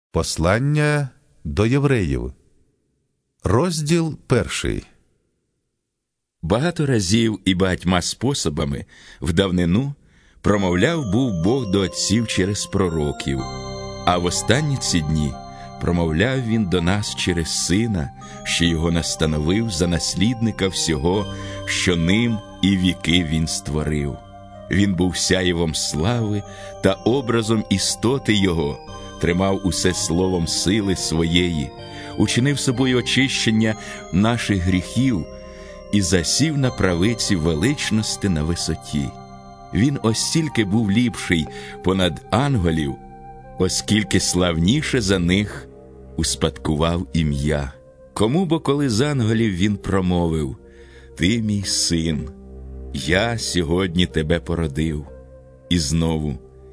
Послання до євреїв. Розділ 1. Багато разів і багатьма способами в давнину промовляв був Бог до отців через пророків, а в останні ці дні промовляв Він до нас через Сина, що Його настановив за наслідника всього, що ним і віки Він створив. Він був сяєвом слави та образом істоти Його, тримав усе словом сили своєї, учинив собою очищення наших гріхів і засів на правиці величності на висоті. Він остільки був ліпший понад ангелів, оскільки славніше за них успадкував ім'я. Кому бо коли з ангелів він промовив: «Ти мій син, я сьогодні тебе породив». І знову: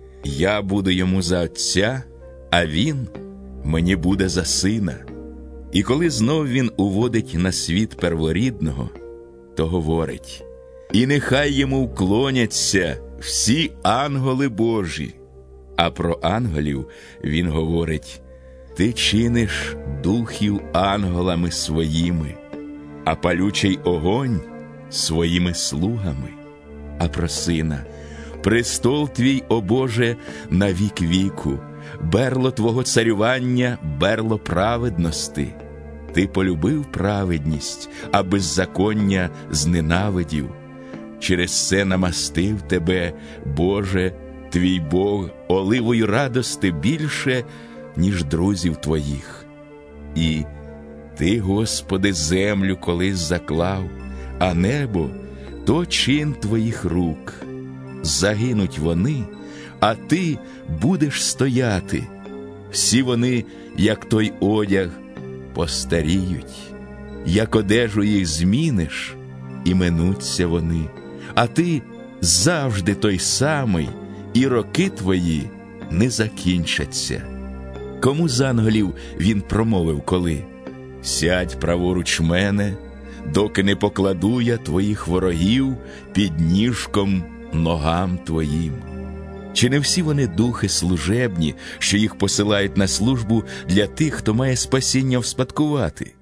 «Я буду йому за отця, а він мені буде за сина». І коли знов він уводить на світ перворідного, то говорить: «І нехай йому вклоняться всі ангели Божі». А про ангелів він говорить: «Ти чиниш духів ангелами своїми, а палючий огонь своїми слугами». А про сина: «Престол твій, о Боже, на вік віку, берло твого царювання, берло праведності. Ти полюбив праведність, а беззаконня зненавидів. Через це намастив тебе, Боже, твій Бог, оливою радости більше, ніж друзів твоїх. І ти, Господи, землю колись заклав, а небо – то чин твоїх рук. Загинуть вони, а ти будеш стояти. Всі вони, як той одяг, постаріють. Як одежу їх зміниш, і минуться вони. А ти завжди той самий, і роки твої не закінчаться». Кому з ангелів він промовив коли: «Сядь праворуч мене, доки не покладу я твоїх ворогів під ніжком ногам твоїм». Чи не всі вони духи служебні, що їх посилають на службу для тих, хто має спасіння вспадкувати?